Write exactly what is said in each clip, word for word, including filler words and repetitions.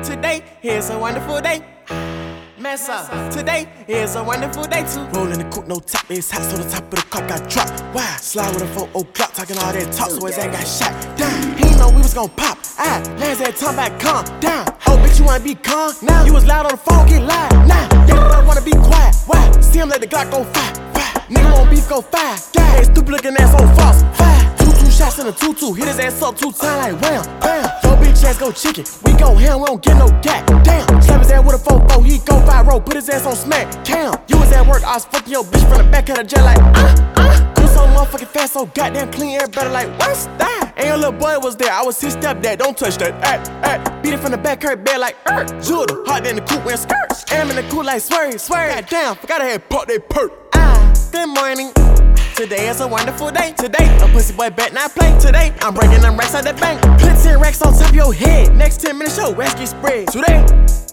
Today is a wonderful day. Mess up. Today is a wonderful day too. Rollin' the coupe, no top, it's hot, so the top of the car got dropped. Wow, slide with a four o'clock, talking all that talk, so his ass got shot down. He ain't know we was gon' pop. Ah, last that time back, calm down. Oh, bitch, you wanna be calm now? You was loud on the phone, get loud now. They don't wanna be quiet. Why? See him let the Glock go fire. Nigga won't beef go fire. Yeah, stupid looking ass on false. Fire. Two two shots in a two two, hit his ass up two times like wham, bam. Yo, bitch ass go chicken. We go ham, we don't get no gat. Damn. Slap his ass with a four four, he go viral, put his ass on smack. Cam. You was at work, I was fucking your bitch from the back of the jet like uh uh. You so motherfucking fast, so goddamn clean, everybody like what's that? And your little boy was there, I was his stepdad. Don't touch that. At, at. Beat it from the back, hurt bad like er. Judah, hot in the coupe wearing skirts. Am in the coupe like swear, swear. Goddamn, forgot I had pop that perk. Ah, good morning. Today is a wonderful day. Today, a pussy boy bet not play. Today, I'm breaking them racks out the bank. Put ten racks on top of your head. Next ten minutes, your ass get spread. Today,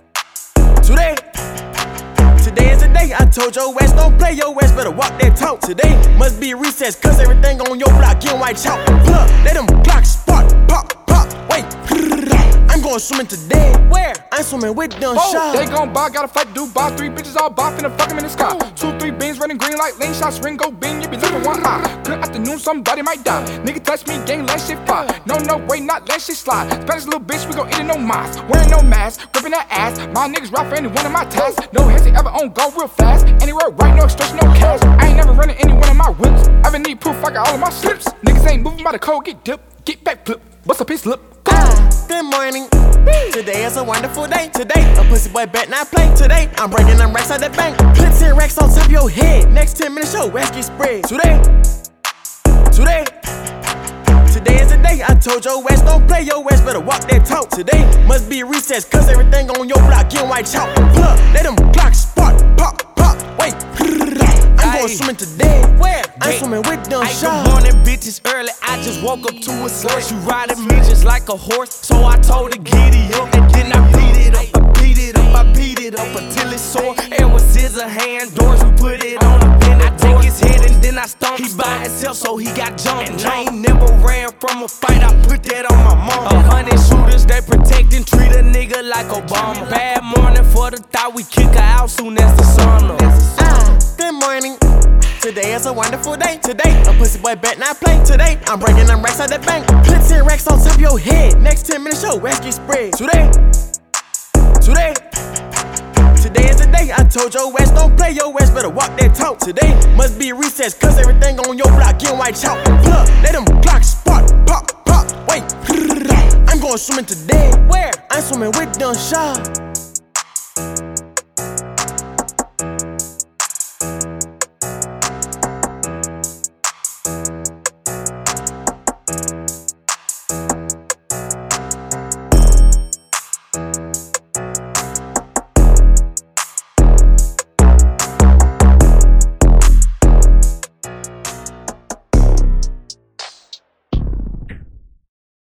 today, today is the day. I told your ass don't play. Your ass better walk that talk. Today must be recess, cause everything on your block getting white chalk. Plug, let them Glocks spark, pop, pop. Wait, I'm going swimming today. Where? I'm swimming with them oh, shots. They gon' buy, gotta fight, do buy. Three bitches all buy, finna fuck 'em in the sky. Two, three beans running green like lane shots. Ring go bean, you be living one eye. Good afternoon, somebody might die. Nigga touch me, gang, let shit fly. No, no, way, not let shit slide. Spanish little bitch, we gon' eat it, no mas. Wearing no mask, ripping that ass. My niggas rap for any one of my tasks. No hesitate, ever on go real fast. Anywhere right, no extortion, no cash. I ain't never running any one of my whips. Ever need proof, I got all of my slips. Niggas ain't moving by the code, get dipped, get back flip. Bust up his lip. Ah, good morning. Today is a wonderful day. Today, a pussy boy bet not play. Today, I'm breaking them racks out the bank. Put ten racks on top of your head. Next ten minutes, your ass get spread. Today, today, today is the day. I told your ass don't play. Your ass better walk that talk. Today must be recess, cause everything on your block getting white chalk. Plug, let them Glocks spark, pop, pop. Wait, I'm going swimming today. Where? I'm swimming with them shots. Good morning, bitches, early. I just woke up to a slut. She riding me just like a horse, so I told her giddy up. And then I beat it up, I beat it up, I beat it up until it's sore. It was scissor hand doors, we put it on the pin. I take his head and then I stomp. He by himself, so he got jumped. And I ain't never ran from a fight, I put that on my mom. A hundred shooters, they protect and treat a nigga like Obama. Bad morning for the thought, we kick her out soon as the sun up. Ah, good morning. Today is a wonderful day. Today, a pussy boy bet not play. Today, I'm breaking them racks out the bank. Put ten racks on top of your head. Next ten minutes, your ass get spread. Today, today, today is the day. I told your ass don't play. Your ass better walk that talk. Today must be recess, cause everything on your block getting white chalk. Plug, let them Glocks spark, pop, pop. Wait, I'm going swimming today. Where? I'm swimming with them shots.